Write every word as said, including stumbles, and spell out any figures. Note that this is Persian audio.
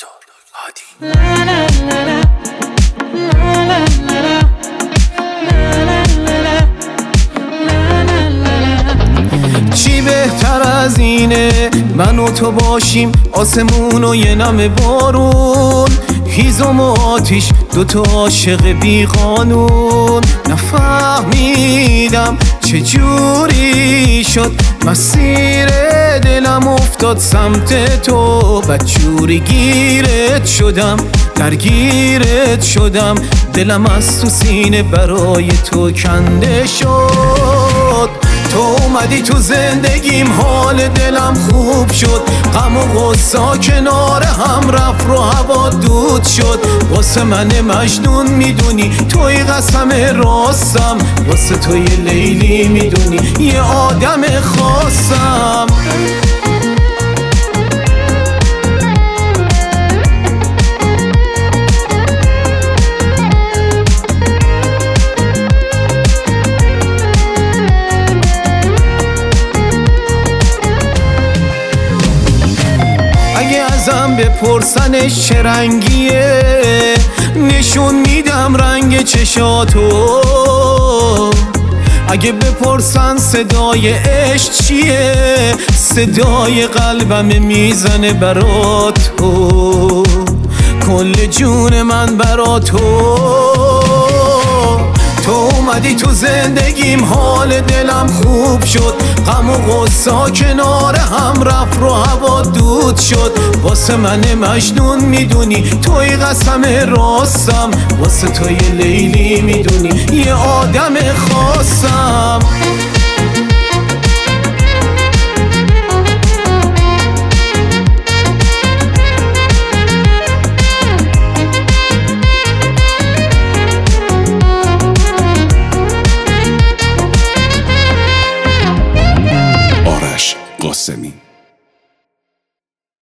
دکتر هادی. چی بهتر از اینه من و تو باشیم، آسمون و یه نم بارون، هیزم و آتیش، دوتا عاشق بی قانون. نفهمیدم چجوری شد مسیر دلم افتاد سمت تو، بدجوری گیرت شدم، درگیرت شدم، دلم از تو سینه برای تو کنده شد. تو اومدی تو زندگیم، حال دلم خوب شد، غم و غصه کنار هم رفت، رو هوا دود شد. واسه من مجنون میدونی توی قسم راستم، واسه توی لیلی میدونی یه آدم خاصم. اگه ازم بپرسنش چه رنگیه، نشون میدم رنگ چشاتو. اگه بپرسن صدای عشق چیه، صدای قلبم میزنه برات تو، کل جون من برات تو. تو اومدی تو زندگیم، حال دلم خوب شد، غم و غصه کنار هم رفت، رو هوا دود شد. واسه من مجنون میدونی توی قسم راستم، واسه توی لیلی میدونی یه آدم خاصم. قاسمی.